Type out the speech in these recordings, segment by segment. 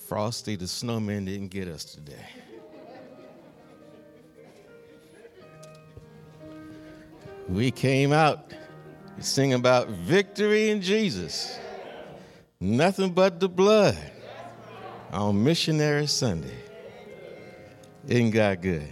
Frosty the Snowman didn't get us today. We came out to sing about victory in Jesus. Nothing but the blood on Missionary Sunday. Isn't God good?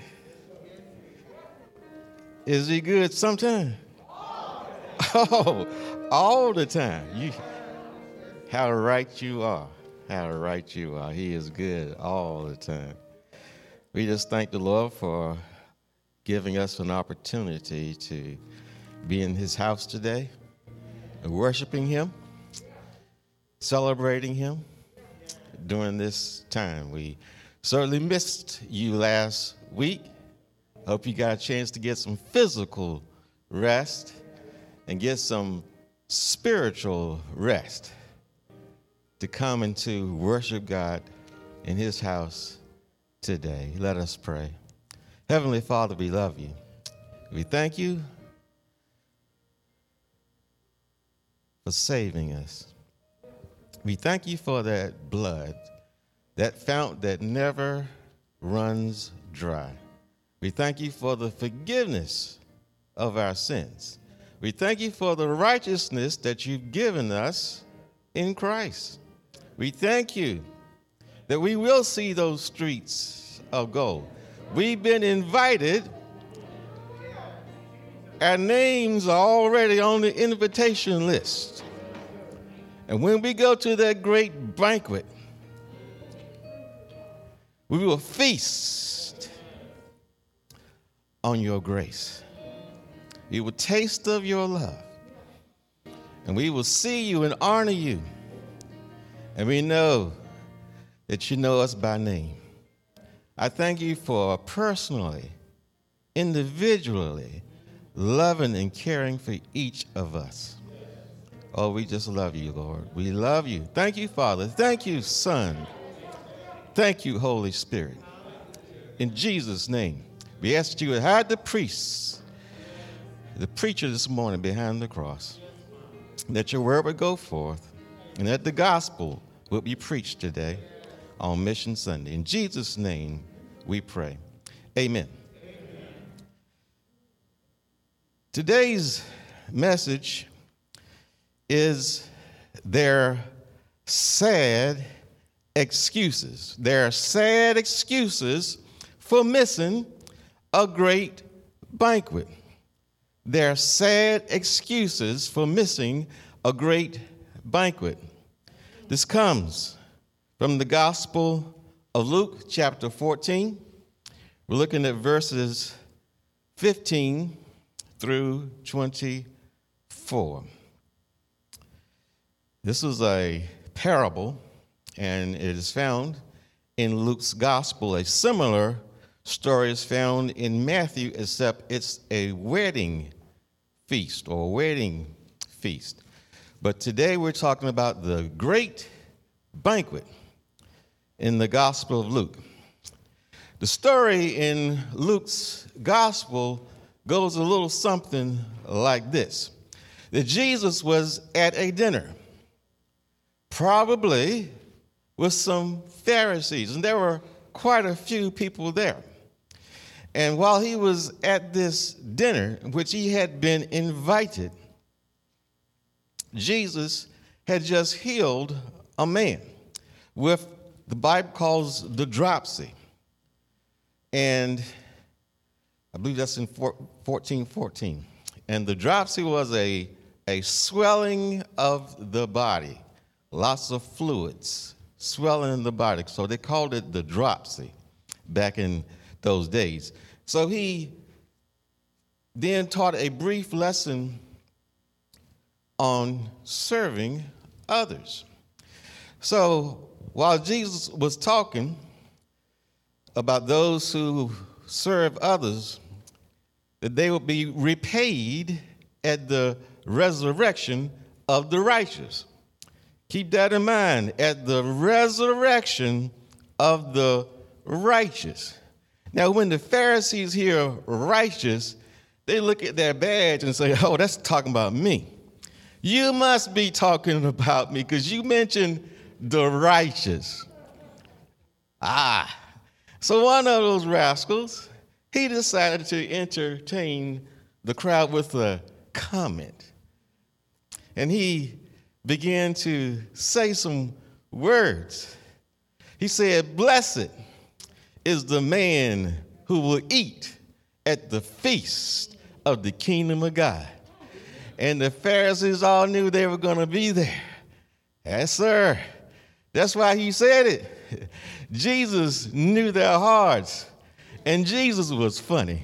Is he good sometime? Oh, all the time. How right you are. How right you are. He is good all the time. We just thank the Lord for giving us an opportunity to be in his house today, worshiping him, celebrating him during this time. We certainly missed you last week. Hope you got a chance to get some physical rest and get some spiritual rest to come and to worship God in his house today. Let us pray. Heavenly Father, we love you. We thank you for saving us. We thank you for that blood, that fount that never runs dry. We thank you for the forgiveness of our sins. We thank you for the righteousness that you've given us in Christ. We thank you that we will see those streets of gold. We've been invited. Our names are already on the invitation list. And when we go to that great banquet, we will feast on your grace. We will taste of your love. And we will see you and honor you. And we know that you know us by name. I thank you for personally, individually, loving and caring for each of us. Oh, we just love you, Lord. We love you. Thank you, Father. Thank you, Son. Thank you, Holy Spirit. In Jesus' name, we ask that you would hide the priests, the preacher this morning behind the cross, that your word would go forth, and that the gospel would be preached today on Mission Sunday. In Jesus' name, we pray. Amen. Today's message is their sad excuses. Their sad excuses for missing a great banquet. Their sad excuses for missing a great banquet. This comes from the Gospel of Luke, chapter 14. We're looking at verses 15 through 24. This is a parable, and it is found in Luke's Gospel. A similar story is found in Matthew, except it's a wedding feast or wedding feast. But today we're talking about the great banquet in the Gospel of Luke. The story in Luke's Gospel goes a little something like this: that Jesus was at a dinner, probably with some Pharisees, and there were quite a few people there. And while he was at this dinner, in which he had been invited, Jesus had just healed a man with, the Bible calls, the dropsy. And I believe that's in 14:14. And the dropsy was a swelling of the body, lots of fluids, swelling in the body. So they called it the dropsy back in those days. So he then taught a brief lesson on serving others. So while Jesus was talking about those who serve others, that they will be repaid at the resurrection of the righteous. Keep that in mind, at the resurrection of the righteous. Now, when the Pharisees hear righteous, they look at their badge and say, oh, that's talking about me. You must be talking about me because you mentioned the righteous. Ah, so one of those rascals, he decided to entertain the crowd with a comment. And he began to say some words. He said, "Blessed is the man who will eat at the feast of the kingdom of God." And the Pharisees all knew they were going to be there. Yes, sir. That's why he said it. Jesus knew their hearts. And Jesus was funny.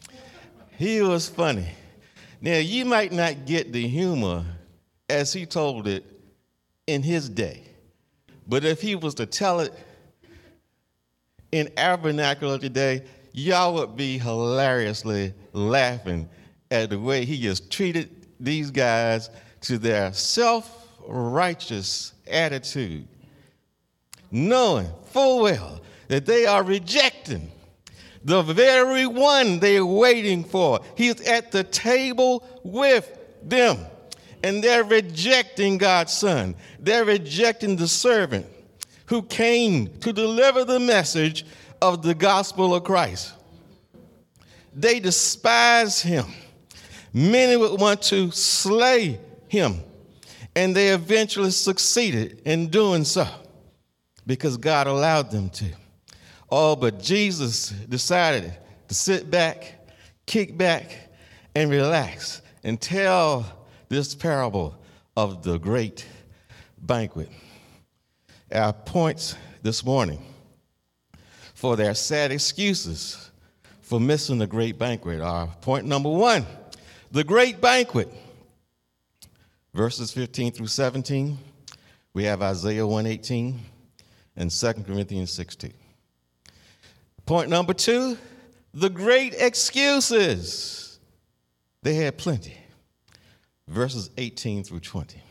He was funny. Now, you might not get the humor as he told it in his day. But if he was to tell it in our vernacular today, y'all would be hilariously laughing at the way he just treated these guys to their self-righteous attitude, knowing full well that they are rejecting the very one they're waiting for. He's at the table with them, and they're rejecting God's Son. They're rejecting the servant who came to deliver the message of the gospel of Christ. They despise him. Many would want to slay him, and they eventually succeeded in doing so because God allowed them to. Oh, but Jesus decided to sit back, kick back, and relax and tell this parable of the great banquet. Our points this morning for their sad excuses for missing the great banquet are: point number one, the great banquet, verses 15 through 17. We have Isaiah 1:18 and 2 Corinthians 6:2. Point number two, the great excuses. They had plenty, verses 18 through 20.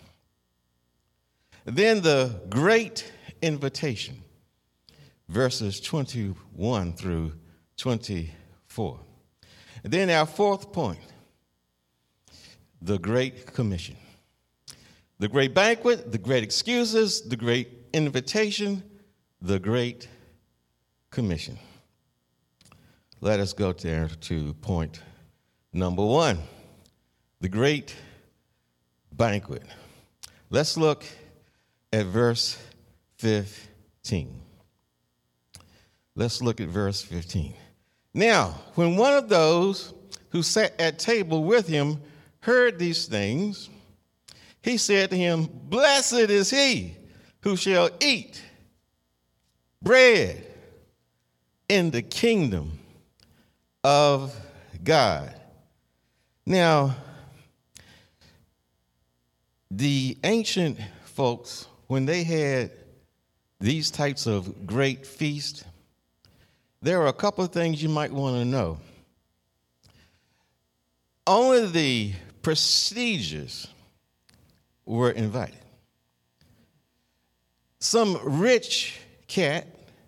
Then the great invitation, verses 21 through 24. And then our fourth point, the Great Commission. The great banquet, the great excuses, the great invitation, the Great Commission. Let us go there to point number one, the great banquet. Let's look at verse 15. Let's look at verse 15. Now, when one of those who sat at table with him heard these things, he said to him, "Blessed is he who shall eat bread in the kingdom of God." Now, the ancient folks, when they had these types of great feasts, there are a couple of things you might want to know. Only the prestigious were invited. Some rich cat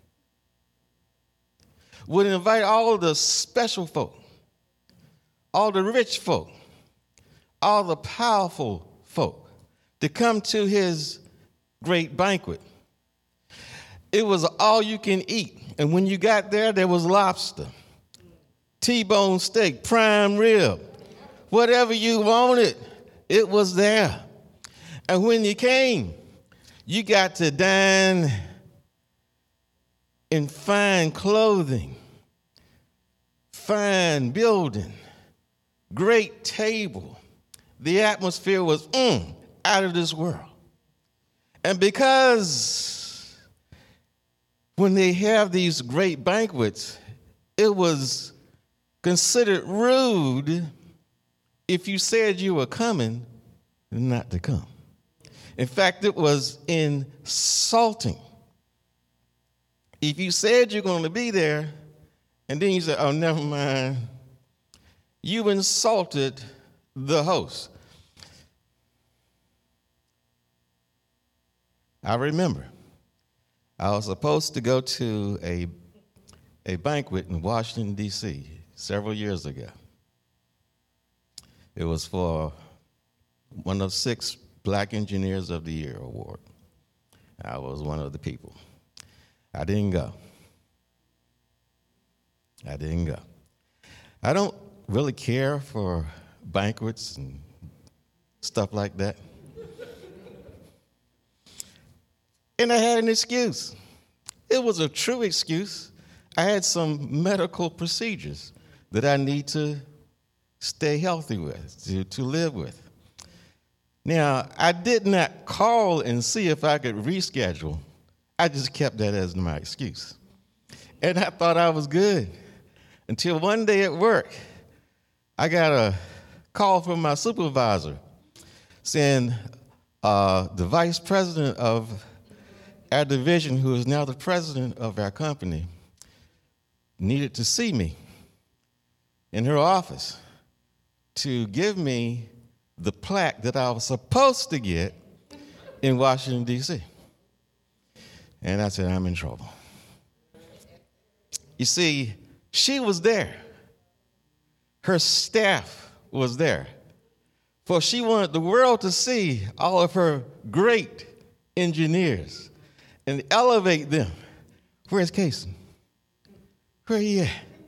would invite all the special folk, all the rich folk, all the powerful folk to come to his great banquet. It was all you can eat. And when you got there, there was lobster, T-bone steak, prime rib, whatever you wanted, it was there. And when you came, you got to dine in fine clothing, fine building, great table. The atmosphere was out of this world. And because when they have these great banquets, it was considered rude if you said you were coming not to come. In fact, it was insulting. If you said you're going to be there, and then you said, "Oh, never mind," you insulted the host. I remember I was supposed to go to a banquet in Washington, D.C. several years ago. It was for one of 6 Black Engineers of the Year award. I was one of the people. I didn't go. I didn't go. I don't really care for banquets and stuff like that. And I had an excuse. It was a true excuse. I had some medical procedures that I need to stay healthy with, to live with. Now, I did not call and see if I could reschedule. I just kept that as my excuse. And I thought I was good until one day at work, I got a call from my supervisor saying the vice president of our division, who is now the president of our company, needed to see me in her office to give me the plaque that I was supposed to get in Washington, D.C. And I said, I'm in trouble. You see, she was there. Her staff was there. For she wanted the world to see all of her great engineers and elevate them. Where's Casey? Where he at?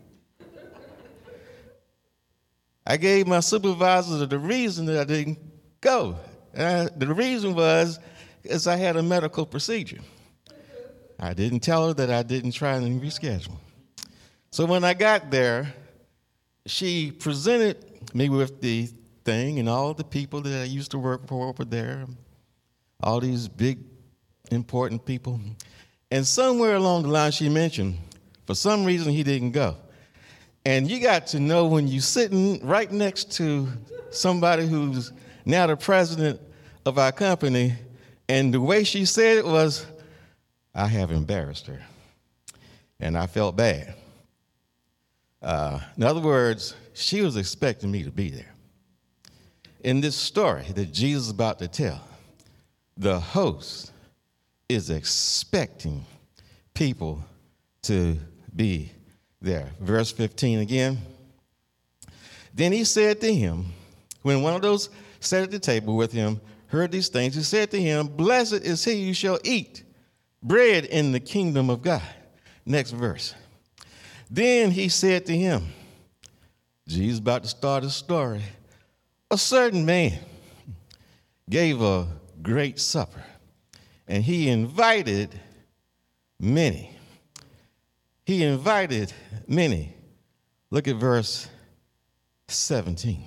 I gave my supervisor the reason that I didn't go. The reason was is I had a medical procedure. I didn't tell her that I didn't try and reschedule. So when I got there, she presented me with the thing, and all the people that I used to work for over there, all these big, important people. And somewhere along the line, she mentioned, for some reason, he didn't go. And you got to know when you're sitting right next to somebody who's now the president of our company, and the way she said it was, I have embarrassed her. And I felt bad. In other words, she was expecting me to be there. In this story that Jesus is about to tell, the host is expecting people to be there. Verse 15 again. Then he said to him, when one of those sat at the table with him heard these things, he said to him, blessed is he who shall eat bread in the kingdom of God. Next verse. Then he said to him, Jesus about to start a story, a certain man gave a great supper, and he invited many. He invited many. Look at verse 17.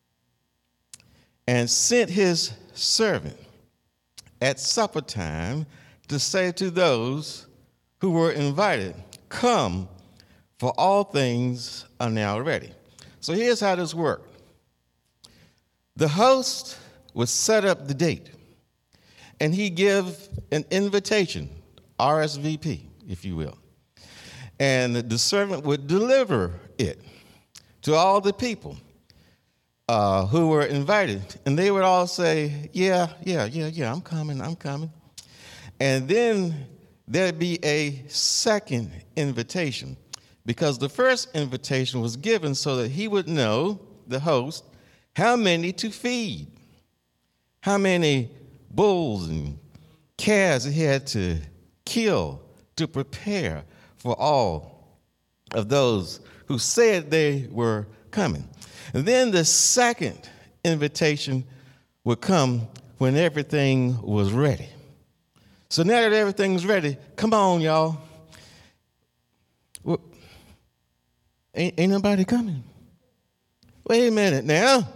And sent his servant at supper time to say to those who were invited, come, for all things are now ready. So here's how this worked. The host would set up the date, and he give an invitation, RSVP, if you will. And the servant would deliver it to all the people who were invited. And they would all say, yeah, I'm coming. And then there'd be a second invitation, because the first invitation was given so that he would know, the host, how many to feed, how many bulls and calves he had to kill to prepare for all of those who said they were coming. And then the second invitation would come when everything was ready. So now that everything's ready, come on, y'all. Well, ain't nobody coming. Wait a minute now.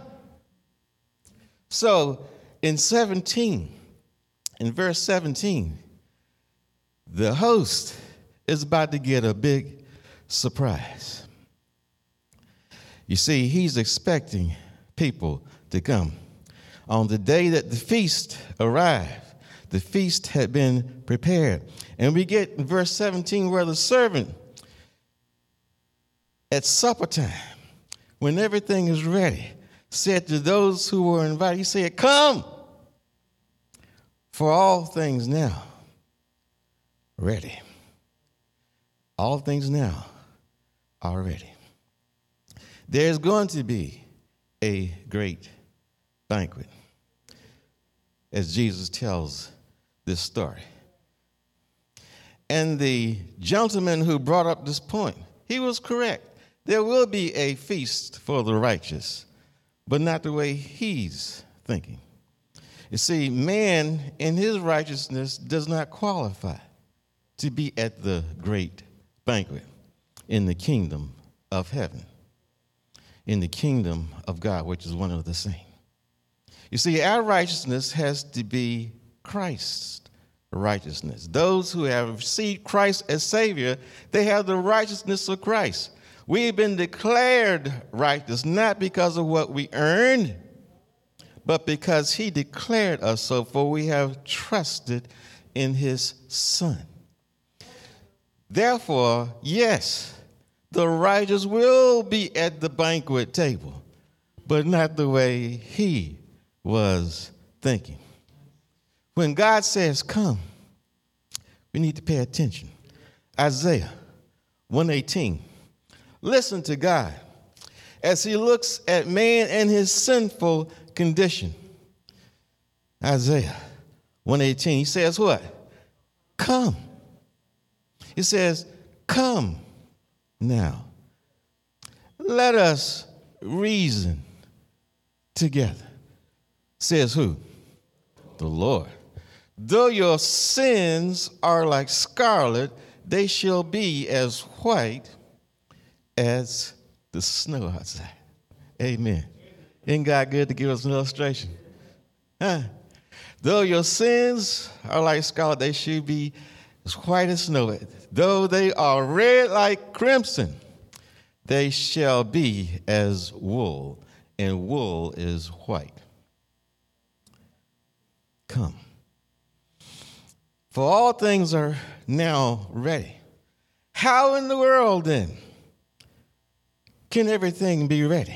So in verse 17, the host is about to get a big surprise. You see, he's expecting people to come. On the day that the feast arrived, the feast had been prepared. And we get in verse 17 where the servant at supper time, when everything is ready, said to those who were invited, he said, come, for all things now ready. All things now are ready. There's going to be a great banquet, as Jesus tells this story. And the gentleman who brought up this point, he was correct. There will be a feast for the righteous, but not the way he's thinking. You see, man in his righteousness does not qualify to be at the great banquet in the kingdom of heaven, in the kingdom of God, which is one of the same. You see, our righteousness has to be Christ's righteousness. Those who have received Christ as Savior, they have the righteousness of Christ. We've been declared righteous not because of what we earned, but because he declared us so, for we have trusted in his Son. Therefore, yes, the righteous will be at the banquet table, but not the way he was thinking. When God says, come, we need to pay attention. Isaiah 1:18. Listen to God as he looks at man and his sinful condition. Isaiah 1:18. He says what? Come. He says, come now. Let us reason together. Says who? The Lord. Though your sins are like scarlet, they shall be as white as the snow outside. Amen. Isn't God good to give us an illustration? Huh? Though your sins are like scarlet, they should be as white as snow. Though they are red like crimson, they shall be as wool, and wool is white. Come. For all things are now ready. How in the world then can everything be ready?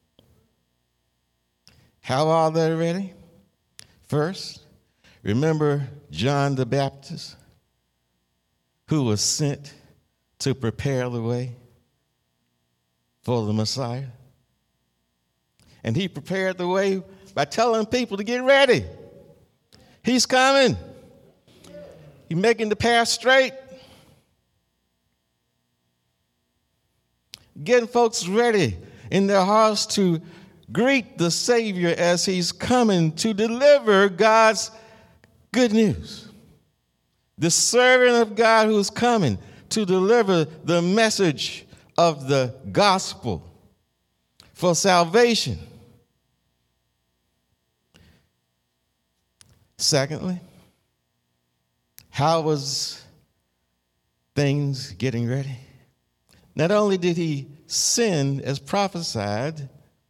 How are they ready? First, remember John the Baptist, who was sent to prepare the way for the Messiah. And he prepared the way by telling people to get ready. He's coming. He's making the path straight. Getting folks ready in their hearts to greet the Savior as he's coming to deliver God's good news. The servant of God who's coming to deliver the message of the gospel for salvation. Secondly, how was things getting ready? Not only did he send, as prophesied,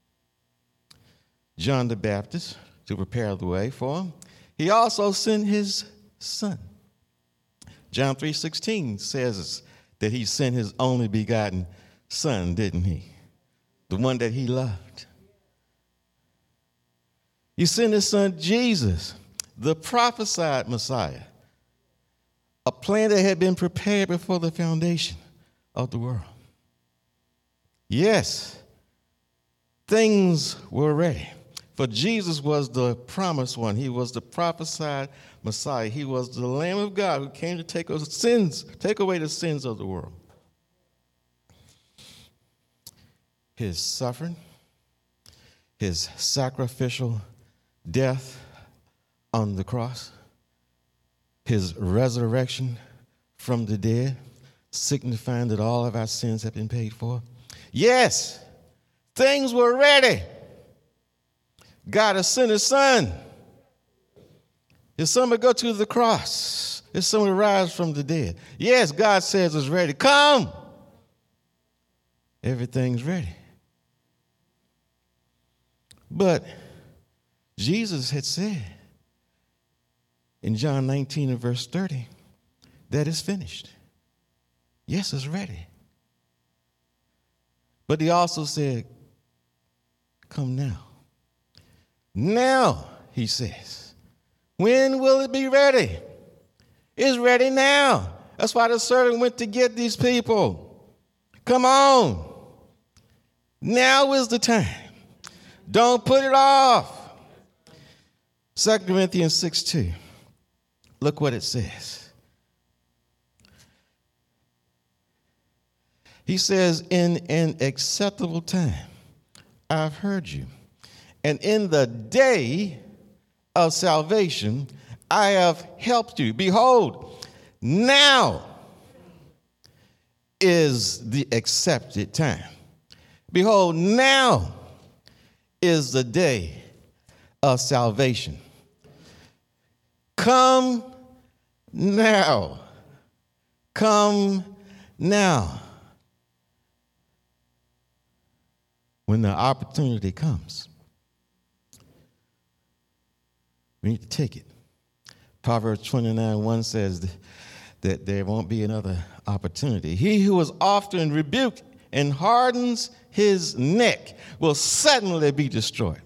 John the Baptist to prepare the way for him, he also sent his Son. John 3:16 says that he sent his only begotten Son, didn't he? The one that he loved. He sent his Son Jesus, the prophesied Messiah, a plan that had been prepared before the foundation of the world. Yes, things were ready. For Jesus was the promised one. He was the prophesied Messiah. He was the Lamb of God who came to take away the sins of the world. His suffering, his sacrificial death on the cross, his resurrection from the dead, signifying that all of our sins have been paid for. Yes, things were ready. God has sent his Son. His Son would go to the cross. His Son would rise from the dead. Yes, God says it's ready. Come. Everything's ready. But Jesus had said in John 19 and verse 30 that it's finished. Yes, it's ready. But he also said, come now. Now, he says, when will it be ready? It's ready now. That's why the servant went to get these people. Come on. Now is the time. Don't put it off. 2 Corinthians 6:2. Look what it says. He says, in an acceptable time, I've heard you. And in the day of salvation, I have helped you. Behold, now is the accepted time. Behold, now is the day of salvation. Come now. Come now. When the opportunity comes, we need to take it. Proverbs 29:1 says that there won't be another opportunity. He who is often rebuked and hardens his neck will suddenly be destroyed.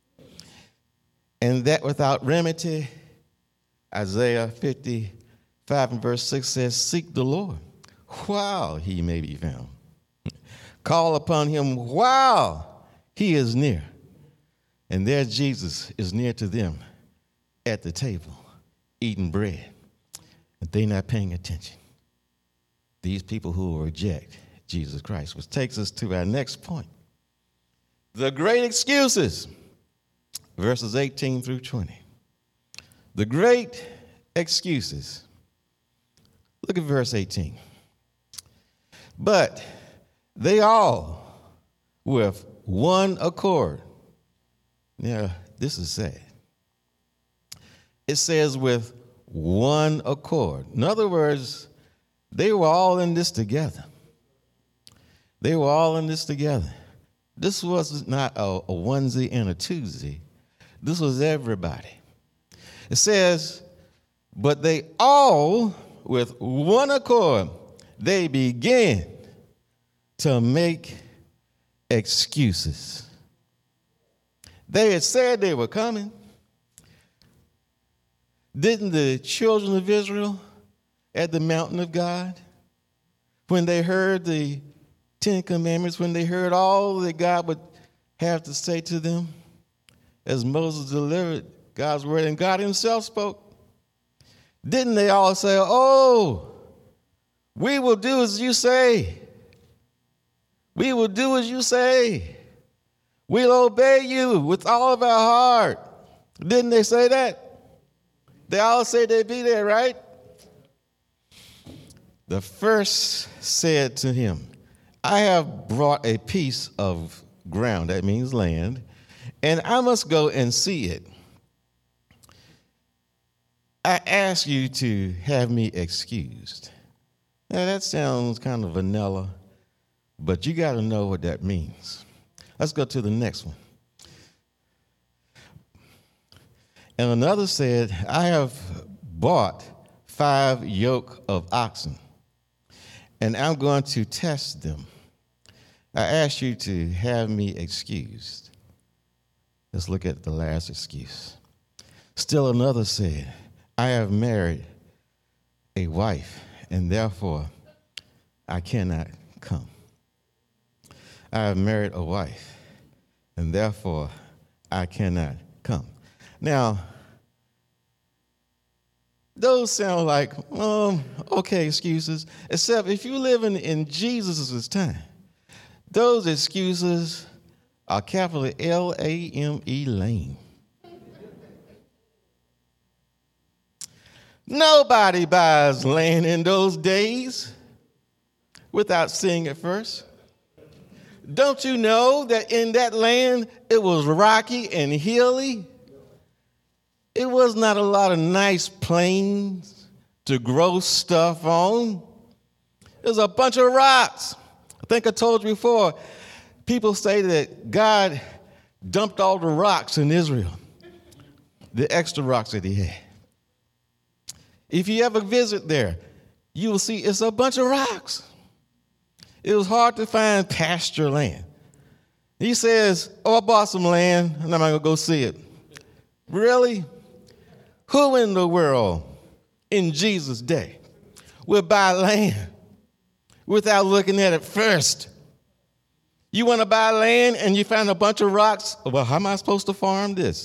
And that without remedy, Isaiah 55 and verse 6 says, seek the Lord while he may be found. Call upon him while he is near. And there Jesus is near to them at the table, eating bread. And they're not paying attention. These people who will reject Jesus Christ, which takes us to our next point. The great excuses, verses 18 through 20. The great excuses. Look at verse 18. But they all, with one accord. Now, this is sad. It says with one accord. In other words, they were all in this together. They were all in this together. This was not a onesie and a twosie. This was everybody. It says, but they all, with one accord, they began to make excuses. They had said they were coming. Didn't the children of Israel at the mountain of God, when they heard the Ten Commandments, when they heard all that God would have to say to them, as Moses delivered God's word and God himself spoke, didn't they all say, oh, we will do as you say. We will do as you say. We'll obey you with all of our heart. Didn't they say that? They all said they'd be there, right? The first said to him, I have brought a piece of ground, that means land, and I must go and see it. I ask you to have me excused. Now that sounds kind of vanilla, but you got to know what that means. Let's go to the next one. And another said, I have bought 5 yoke of oxen, and I'm going to test them. I ask you to have me excused. Let's look at the last excuse. Still another said, I have married a wife, and therefore I cannot come. I have married a wife, and therefore I cannot come. Now, those sound like, okay excuses, except if you're living in Jesus' time, those excuses are capital L-A-M-E, lame. Nobody buys land in those days without seeing it first. Don't you know that in that land it was rocky and hilly? It was not a lot of nice plains to grow stuff on. It was a bunch of rocks. I think I told you before, people say that God dumped all the rocks in Israel, the extra rocks that he had. If you ever visit there, you will see it's a bunch of rocks. It was hard to find pasture land. He says, I bought some land, and I'm going to go see it. Really? Who in the world in Jesus' day would buy land without looking at it first? You want to buy land and you find a bunch of rocks? Well, how am I supposed to farm this?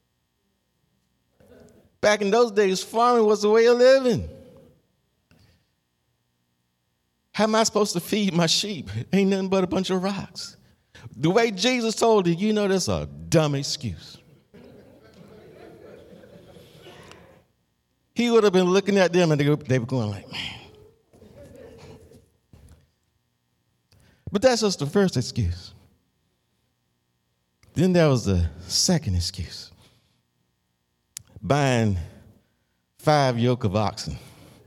Back in those days, farming was the way of living. How am I supposed to feed my sheep? Ain't nothing but a bunch of rocks. The way Jesus told it, that's a dumb excuse. He would have been looking at them and they were going like, man. But that's just the first excuse. Then there was the second excuse. Buying 5 yoke of oxen.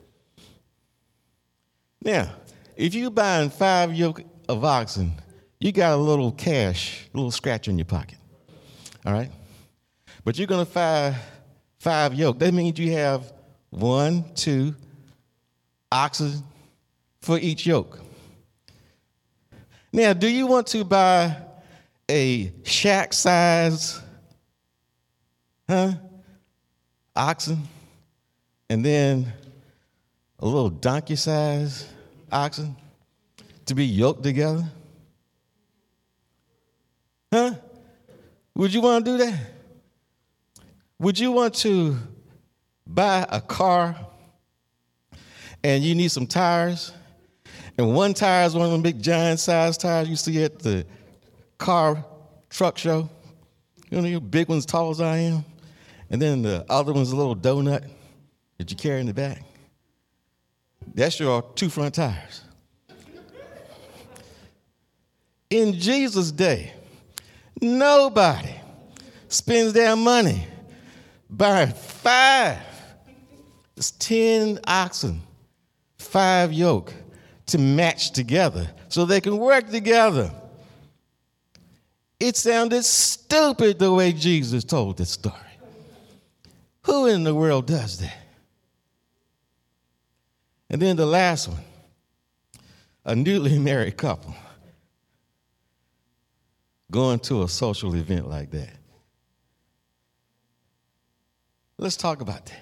Now, if you're buying 5 yoke of oxen, you got a little cash, a little scratch in your pocket. All right? But you're going to buy 5 yoke. That means you have 1, 2 oxen for each yoke. Now, do you want to buy a shack size oxen and then a little donkey size oxen to be yoked together? Would you want to do that? Would you want to buy a car and you need some tires? And one tire is one of them big giant size tires you see at the car truck show. Your big one's tall as I am. And then the other one's a little donut that you carry in the back. That's your 2 front tires. In Jesus' day, nobody spends their money buying 5. It's 10 oxen, 5 yoke to match together so they can work together. It sounded stupid the way Jesus told this story. Who in the world does that? And then the last one, a newly married couple going to a social event like that. Let's talk about that.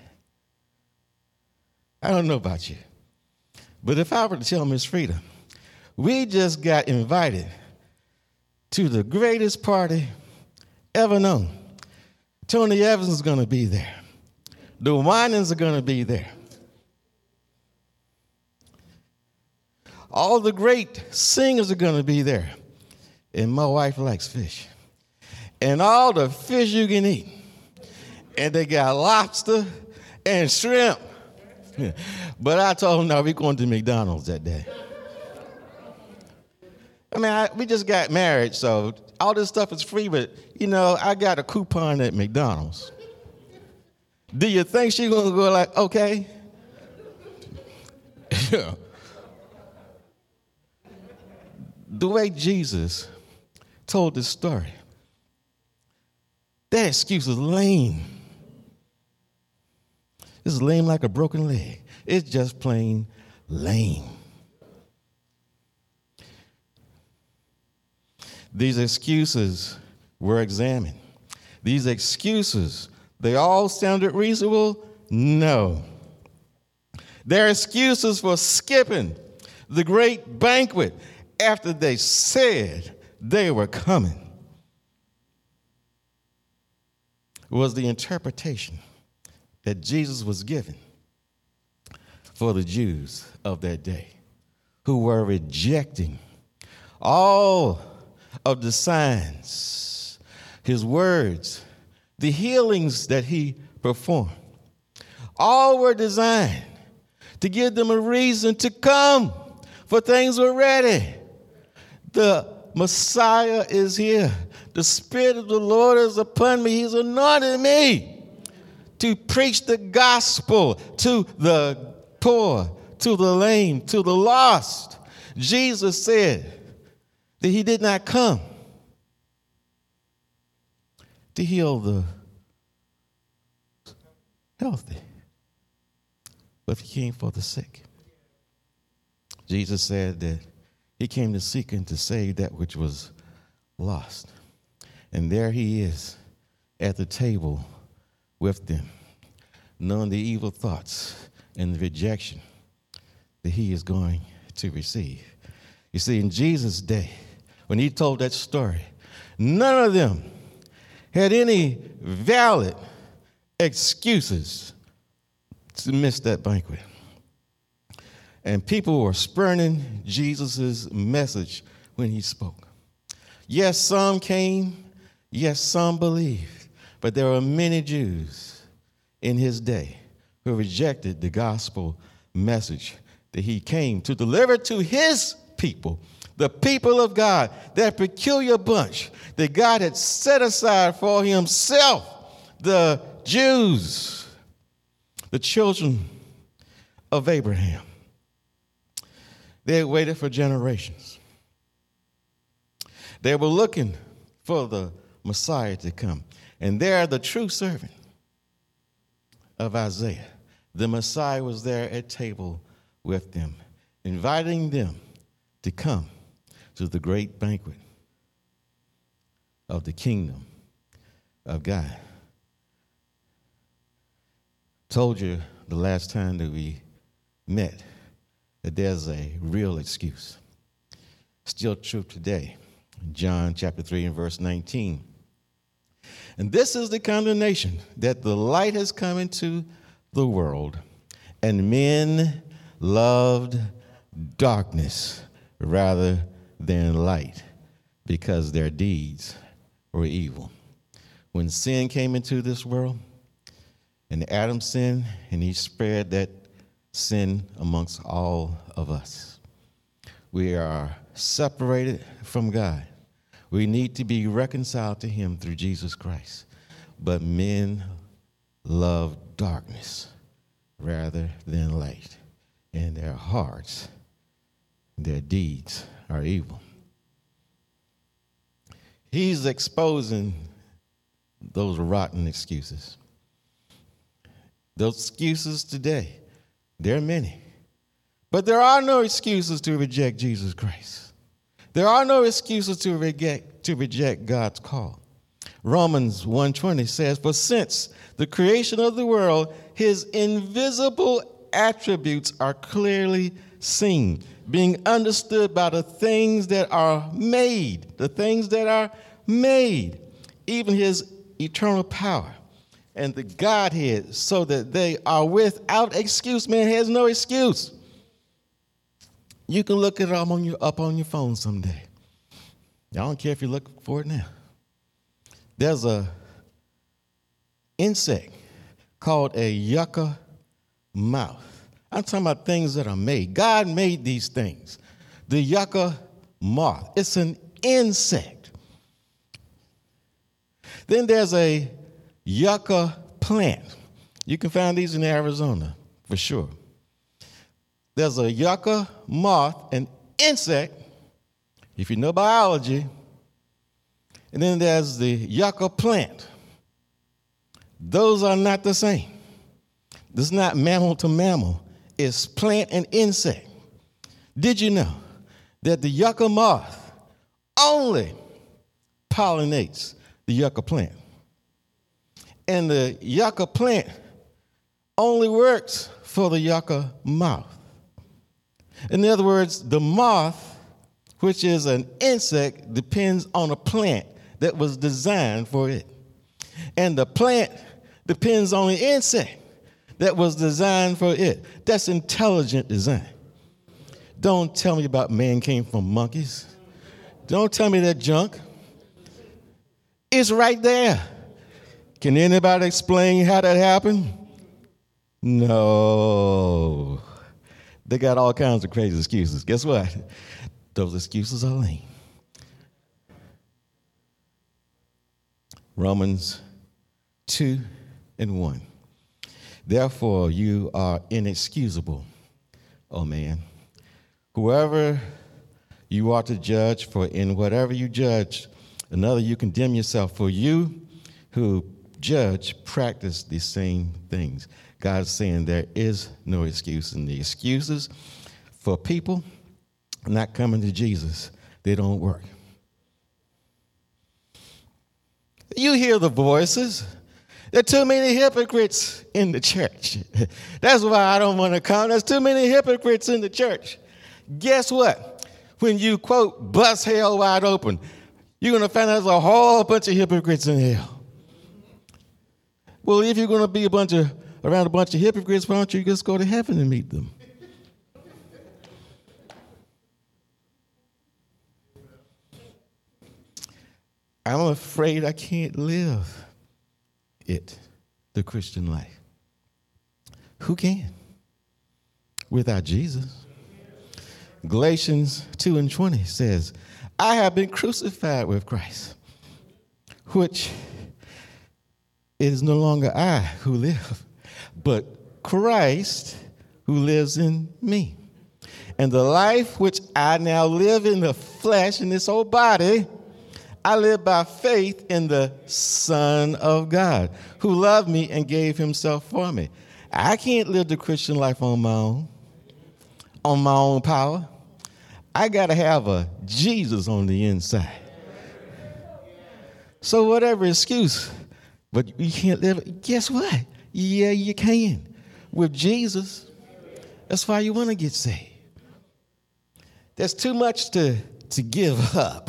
I don't know about you, but if I were to tell Miss Frida, we just got invited to the greatest party ever known. Tony Evans is going to be there. The Winans are going to be there. All the great singers are going to be there. And my wife likes fish. And all the fish you can eat. And they got lobster and shrimp. But I told them, no, we're going to McDonald's that day. I mean, we just got married, so all this stuff is free, but, I got a coupon at McDonald's. Do you think she's going to go like, okay? Yeah. The way Jesus told this story, that excuse is lame. It's lame like a broken leg. It's just plain lame. These excuses were examined. These excuses, they all sounded reasonable? No. They're excuses for skipping the great banquet after they said they were coming. Was the interpretation that Jesus was given for the Jews of that day who were rejecting all of the signs, his words, the healings that he performed. All were designed to give them a reason to come, for things were ready. The Messiah is here. The Spirit of the Lord is upon me. He's anointed me to preach the gospel to the poor, to the lame, to the lost. Jesus said that he did not come to heal the healthy, but he came for the sick. Jesus said that he came to seek and to save that which was lost. And there he is at the table with them, knowing the evil thoughts and the rejection that he is going to receive. You see, in Jesus' day, when he told that story, none of them had any valid excuses to miss that banquet. And people were spurning Jesus' message when he spoke. Yes, some came. Yes, some believed. But there were many Jews in his day who rejected the gospel message that he came to deliver to his people, the people of God, that peculiar bunch that God had set aside for himself, the Jews, the children of Abraham. They had waited for generations. They were looking for the Messiah to come. And there, the true servant of Isaiah, the Messiah, was there at table with them, inviting them to come to the great banquet of the kingdom of God. Told you the last time that we met that there's a real excuse. Still true today. John chapter 3 and verse 19. And this is the condemnation, that the light has come into the world, and men loved darkness rather than light, because their deeds were evil. When sin came into this world, and Adam sinned, and he spread that sin amongst all of us. We are separated from God. We need to be reconciled to him through Jesus Christ. But men love darkness rather than light. And their hearts, their deeds are evil. He's exposing those rotten excuses. Those excuses today, there are many. But there are no excuses to reject Jesus Christ. There are no excuses to reject God's call. Romans 1:20 says, for since the creation of the world, his invisible attributes are clearly seen, being understood by the things that are made, even his eternal power and the Godhead, so that they are without excuse. Man has no excuse. You can look it up on your phone someday. I don't care if you look for it now. There's a insect called a yucca moth. I'm talking about things that are made. God made these things. The yucca moth. It's an insect. Then there's a yucca plant. You can find these in Arizona for sure. There's a yucca moth, an insect, if you know biology. And then there's the yucca plant. Those are not the same. This is not mammal to mammal. It's plant and insect. Did you know that the yucca moth only pollinates the yucca plant? And the yucca plant only works for the yucca moth. In other words, the moth, which is an insect, depends on a plant that was designed for it. And the plant depends on the insect that was designed for it. That's intelligent design. Don't tell me about man came from monkeys. Don't tell me that junk. It's right there. Can anybody explain how that happened? No. They got all kinds of crazy excuses. Guess what? Those excuses are lame. Romans 2:1. Therefore, you are inexcusable, O man. Whoever you are to judge, for in whatever you judge another, you condemn yourself. For you who judge practice the same things. God's saying there is no excuse, and the excuses for people not coming to Jesus, they don't work. You hear the voices. There are too many hypocrites in the church. That's why I don't want to come. There's too many hypocrites in the church. Guess what? When you, quote, bust hell wide open, you're going to find out there's a whole bunch of hypocrites in hell. Well, if you're going to be around a bunch of hypocrites, why don't you just go to heaven and meet them? I'm afraid I can't live the Christian life. Who can? Without Jesus. Galatians 2:20 says, I have been crucified with Christ, which it is no longer I who live, but Christ who lives in me. And the life which I now live in the flesh, in this old body, I live by faith in the Son of God, who loved me and gave himself for me. I can't live the Christian life on my own power. I got to have a Jesus on the inside. So whatever excuse, but you can't live, guess what? Yeah, you can. With Jesus, that's why you want to get saved. There's too much to give up.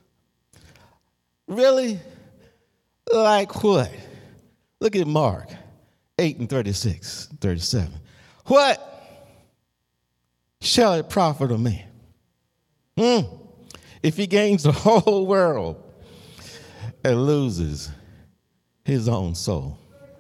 Really? Like what? Look at Mark 8:36, 37. What shall it profit a man if he gains the whole world and loses his own soul?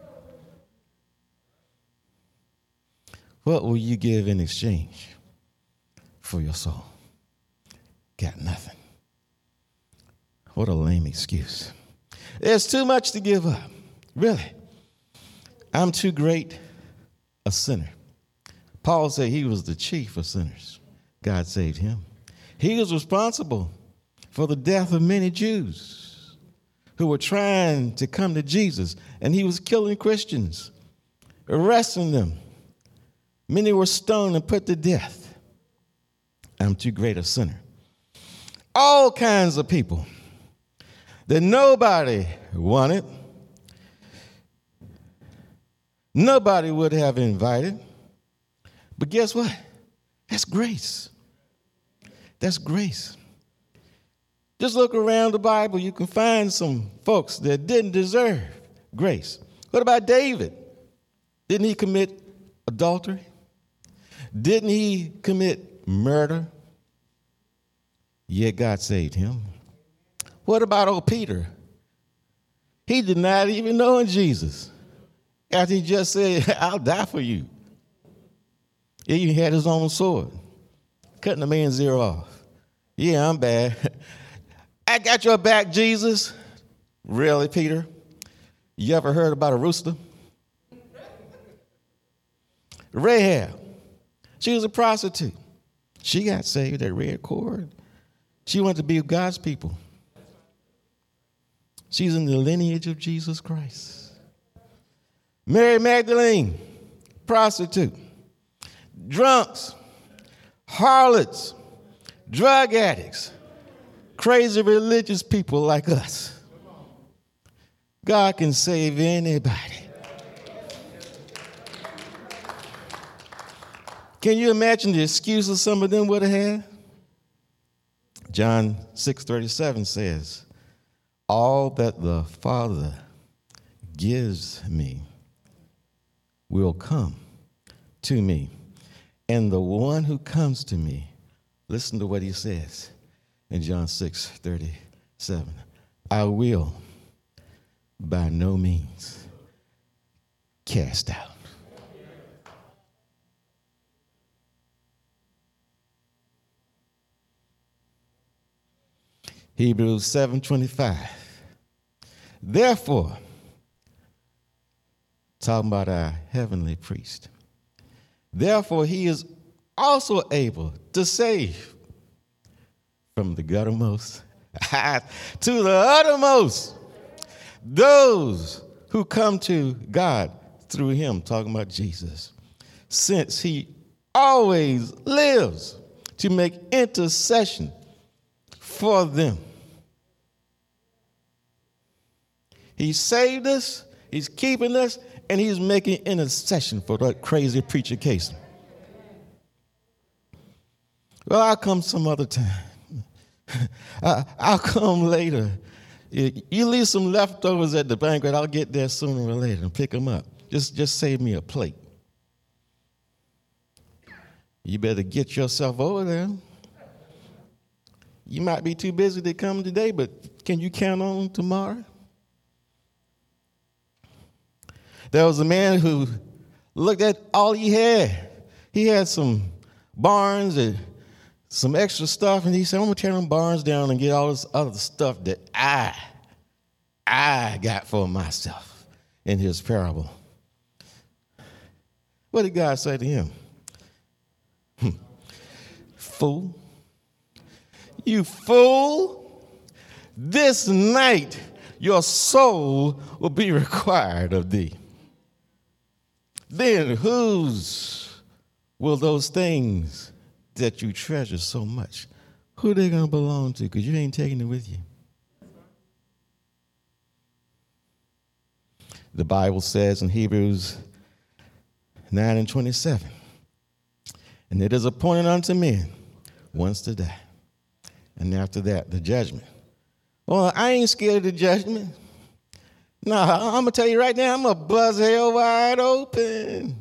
What will you give in exchange for your soul? Got nothing. What a lame excuse. There's too much to give up. Really. I'm too great a sinner. Paul said he was the chief of sinners. God saved him. He was responsible for the death of many Jews who were trying to come to Jesus, and he was killing Christians, arresting them. Many were stoned and put to death. I'm too great a sinner. All kinds of people that nobody wanted, nobody would have invited. But guess what? That's grace. That's grace. Just look around the Bible. You can find some folks that didn't deserve grace. What about David? Didn't he commit adultery? Didn't he commit murder? Yet God saved him. What about old Peter? He did not even know Jesus after he just said, I'll die for you. He even had his own sword, cutting the man's ear off. Yeah, I'm bad. I got your back, Jesus. Really, Peter? You ever heard about a rooster? Rahab. She was a prostitute. She got saved at Red Cord. She wanted to be with God's people. She's in the lineage of Jesus Christ. Mary Magdalene, prostitute. Drunks, harlots, drug addicts, crazy religious people like us. God can save anybody. Can you imagine the excuses some of them would have had? John 6:37 says, all that the Father gives me will come to me. And the one who comes to me, listen to what he says in John 6:37, I will by no means cast out. Hebrews 7:25. Therefore, talking about our heavenly priest, therefore he is also able to save from the guttermost to the uttermost those who come to God through him, talking about Jesus, since he always lives to make intercession for them. He saved us, he's keeping us, and he's making intercession for that crazy preacher case. Well, I'll come some other time. I'll come later. You leave some leftovers at the banquet, I'll get there sooner or later and pick them up. Just save me a plate. You better get yourself over there. You might be too busy to come today, but can you count on tomorrow? There was a man who looked at all he had. He had some barns and some extra stuff, and he said, I'm going to tear them barns down and get all this other stuff that I got for myself in his parable. What did God say to him? Fool. You fool. This night your soul will be required of thee. Then whose will those things that you treasure so much, who they going to belong to? Because you ain't taking it with you. The Bible says in Hebrews 9:27, and it is appointed unto men once to die, and after that, the judgment. Well, I ain't scared of the judgment. No, I'm going to tell you right now, I'm going to buzz hell wide open.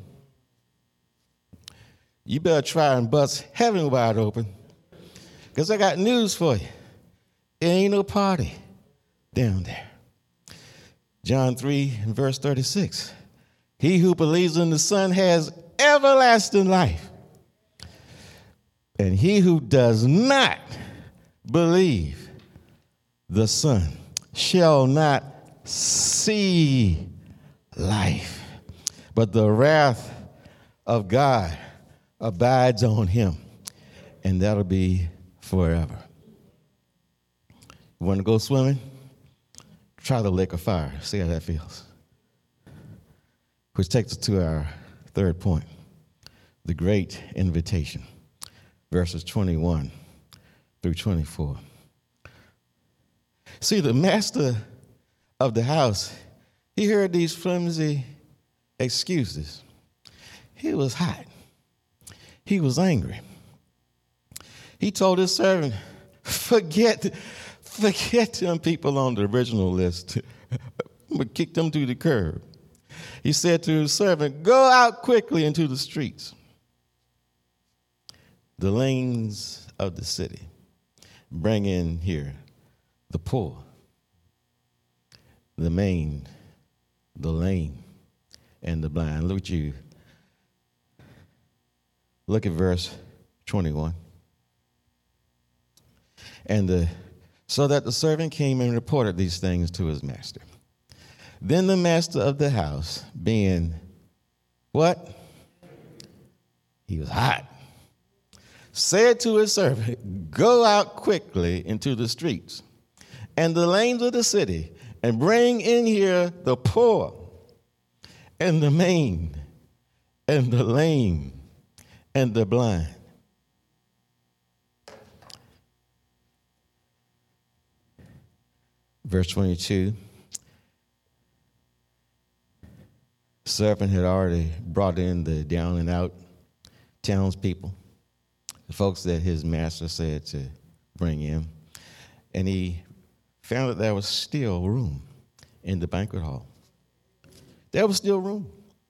You better try and bust heaven wide open, because I got news for you. It ain't no party down there. John 3 and verse 36. He who believes in the Son has everlasting life. And he who does not believe the Son shall not see life, but the wrath of God abides on him, and that'll be forever. You want to go swimming? Try the lake of fire. See how that feels. Which takes us to our third point, the great invitation, verses 21 through 24. See, the master of the house, he heard these flimsy excuses. He was hot. He was angry. He told his servant, forget them people on the original list. I'm going to kick them to the curb. He said to his servant, go out quickly into the streets, the lanes of the city. Bring in here the poor, the maimed, the lame, and the blind. Look at verse 21. So that the servant came and reported these things to his master. Then the master of the house, being what? He was hot. Said to his servant, go out quickly into the streets and the lanes of the city and bring in here the poor and the maimed and the lame and the blind. Verse 22, the servant had already brought in the down and out townspeople, the folks that his master said to bring in, and he found that there was still room in the banquet hall. There was still room.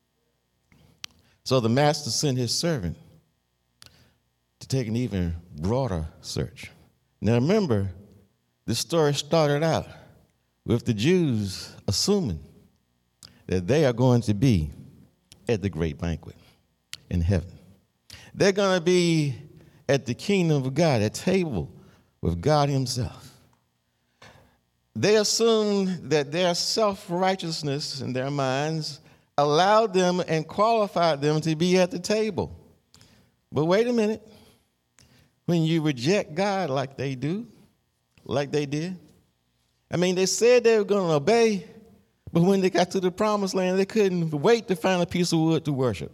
So the master sent his servant to take an even broader search. Now remember, this story started out with the Jews assuming that they are going to be at the great banquet in heaven. They're going to be at the kingdom of God, at table with God himself. They assumed that their self-righteousness in their minds allowed them and qualified them to be at the table. But wait a minute. When you reject God like they did, I mean, they said they were going to obey, but when they got to the promised land, they couldn't wait to find a piece of wood to worship.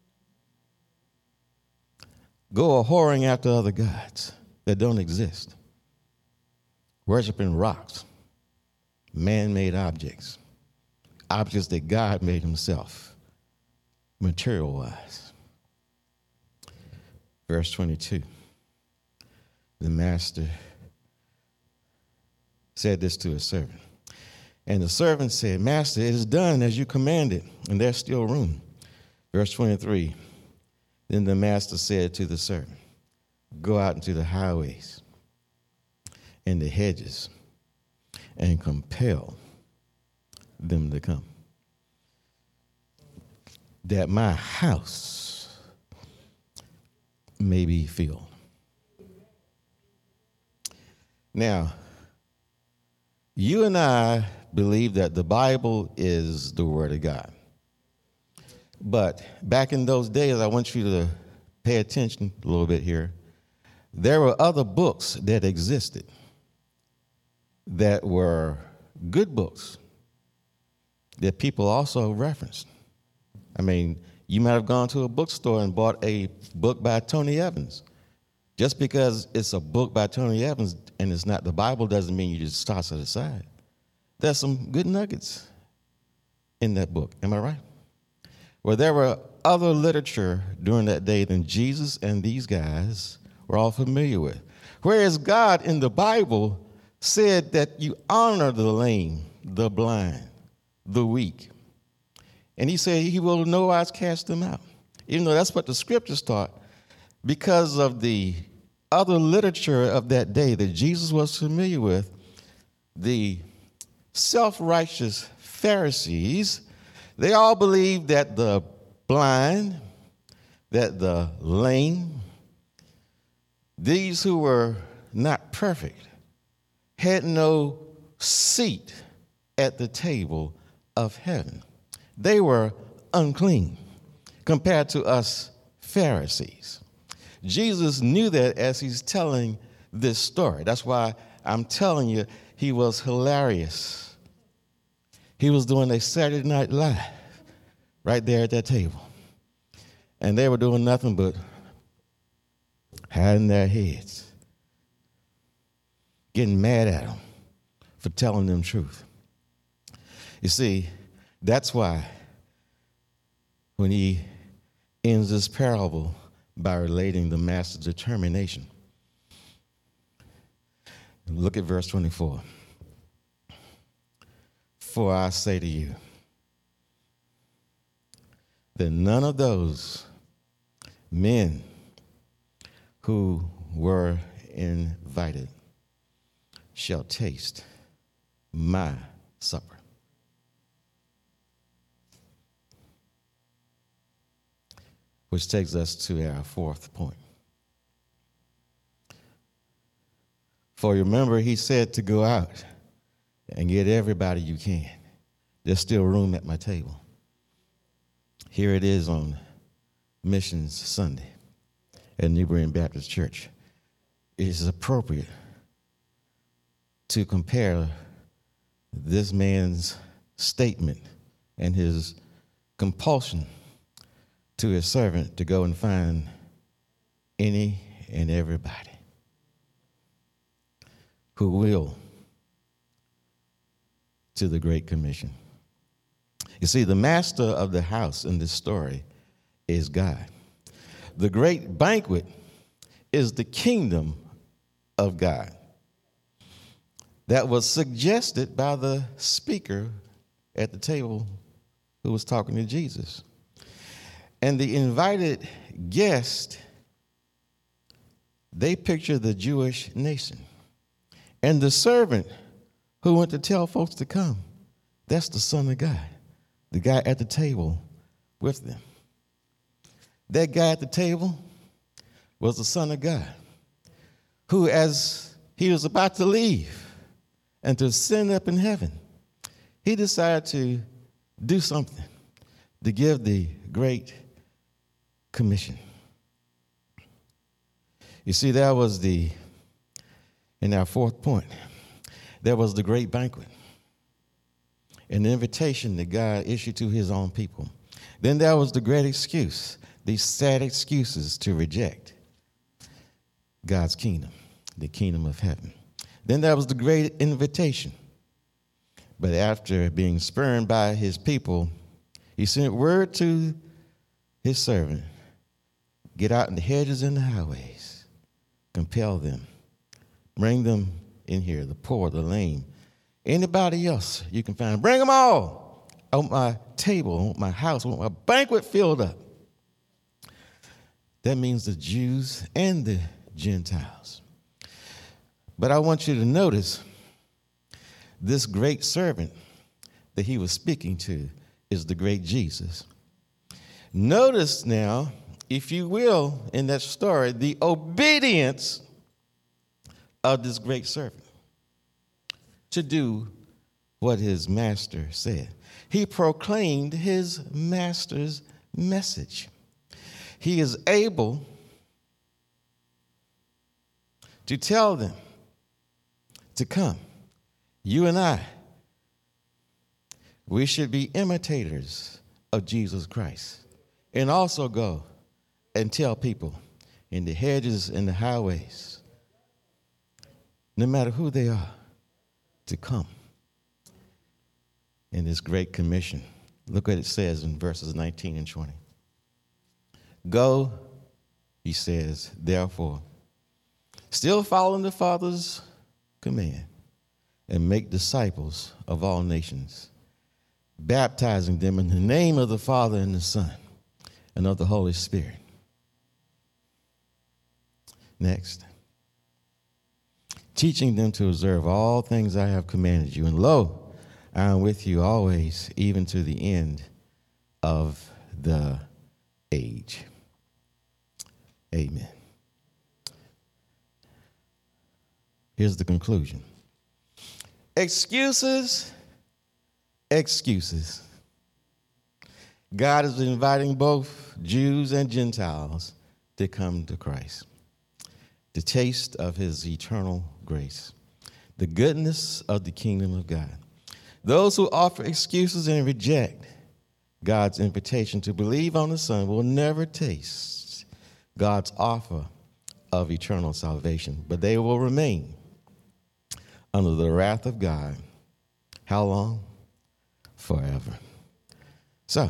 Go a-whoring after other gods that don't exist. Worshiping rocks, man-made objects that God made himself, material-wise. Verse 22, the master said this to his servant. And the servant said, Master, it is done as you commanded, and there's still room. Verse 23, then the master said to the servant, go out into the highways in the hedges and compel them to come, that my house may be filled. Now, you and I believe that the Bible is the Word of God. But back in those days, I want you to pay attention a little bit here. There were other books that existed that were good books that people also referenced. I mean, you might have gone to a bookstore and bought a book by Tony Evans. Just because it's a book by Tony Evans and it's not the Bible doesn't mean you just toss it aside. There's some good nuggets in that book. Am I right? Well, there were other literature during that day than Jesus and these guys were all familiar with. Whereas God in the Bible said that you honor the lame, the blind, the weak. And he said he will no wise cast them out. Even though that's what the scriptures taught, because of the other literature of that day that Jesus was familiar with, the self-righteous Pharisees, they all believed that the blind, that the lame, these who were not perfect, had no seat at the table of heaven. They were unclean compared to us Pharisees. Jesus knew that as he's telling this story. That's why I'm telling you, he was hilarious. He was doing a Saturday Night Live right there at that table. And they were doing nothing but hiding their heads, getting mad at him for telling them truth. You see, that's why when he ends this parable by relating the master's determination, look at verse 24. For I say to you that none of those men who were invited shall taste my supper. Which takes us to our fourth point. For remember, he said to go out and get everybody you can. There's still room at my table. Here it is on Missions Sunday at New Bern Baptist Church. It is appropriate to compare this man's statement and his compulsion to his servant to go and find any and everybody who will to the Great Commission. You see, the master of the house in this story is God. The great banquet is the kingdom of God that was suggested by the speaker at the table who was talking to Jesus. And the invited guest, they picture the Jewish nation. And the servant who went to tell folks to come, that's the Son of God, the guy at the table with them. That guy at the table was the Son of God, who, as he was about to leave and to ascend up in heaven, he decided to do something to give the Great Commission. You see, that was in our fourth point, there was the great banquet, an invitation that God issued to his own people. Then there was the great excuse, these sad excuses to reject God's kingdom, the kingdom of heaven. Then there was the great invitation. But after being spurned by his people, he sent word to his servant, get out in the hedges and the highways, compel them, bring them in here, the poor, the lame, anybody else you can find. Bring them all. I want my table, I want my house, I want my banquet filled up. That means the Jews and the Gentiles. But I want you to notice this great servant that he was speaking to is the great Jesus. Notice now, if you will, in that story, the obedience of this great servant to do what his master said. He proclaimed his master's message. He is able to tell them to come. You and I, we should be imitators of Jesus Christ and also go and tell people in the hedges and the highways, no matter who they are, to come in this great commission. Look what it says in verses 19 and 20. Go, he says, therefore, still following the Father's command, and make disciples of all nations, baptizing them in the name of the Father and the Son and of the Holy Spirit. Next, teaching them to observe all things I have commanded you. And lo, I am with you always, even to the end of the age. Amen. Here's the conclusion. Excuses. God is inviting both Jews and Gentiles to come to Christ, to taste of his eternal grace, the goodness of the kingdom of God. Those who offer excuses and reject God's invitation to believe on the Son will never taste God's offer of eternal salvation, but they will remain under the wrath of God. How long? Forever. So,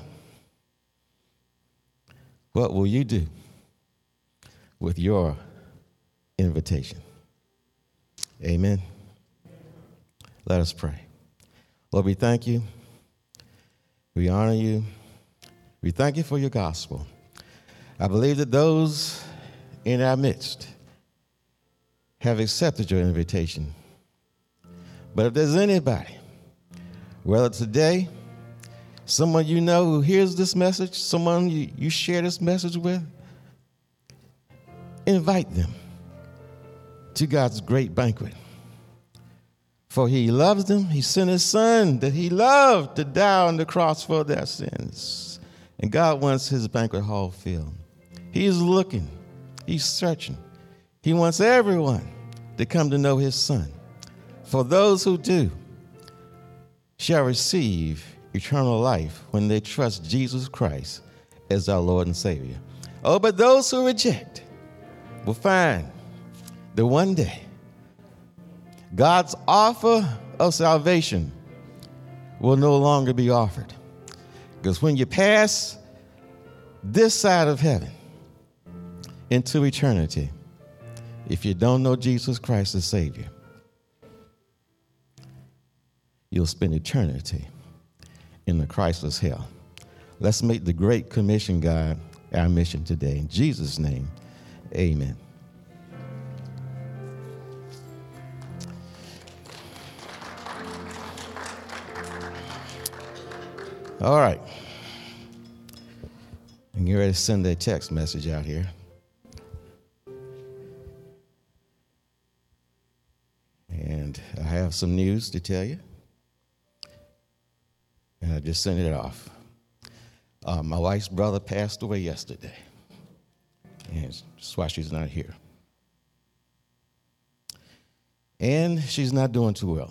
what will you do with your invitation? Amen. Let us pray. Lord, we thank you. We honor you. We thank you for your gospel. I believe that those in our midst have accepted your invitation. But if there's anybody, whether today, someone you know who hears this message, someone you share this message with, invite them to God's great banquet. For he loves them. He sent his son that he loved to die on the cross for their sins. And God wants his banquet hall filled. He's looking. He's searching. He wants everyone to come to know his son. For those who do shall receive eternal life when they trust Jesus Christ as our Lord and Savior. Oh, but those who reject will find that one day God's offer of salvation will no longer be offered. Because when you pass this side of heaven into eternity, if you don't know Jesus Christ as Savior, you'll spend eternity in the Christless hell. Let's make the Great Commission, God, our mission today. In Jesus' name, amen. All right. I'm getting ready to send a text message out here. And I have some news to tell you. And I just sent it off. My wife's brother passed away yesterday. And that's why she's not here. And she's not doing too well.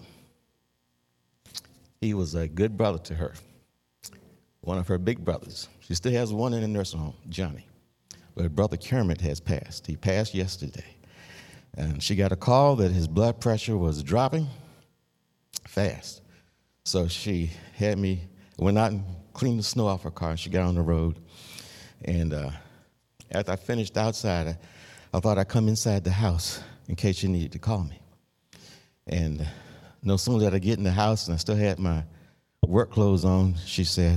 He was a good brother to her. One of her big brothers. She still has one in the nursing home, Johnny. But her brother Kermit has passed. He passed yesterday. And she got a call that his blood pressure was dropping fast. So she had me, went out and cleaned the snow off her car, and she got on the road. And after I finished outside, I thought I'd come inside the house in case she needed to call me. And no sooner did I get in the house and I still had my work clothes on, she said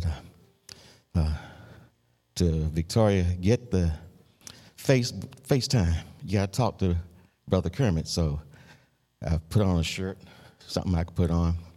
to Victoria, get the FaceTime. You got to talk to Brother Kermit. So I've put on a shirt, something I could put on.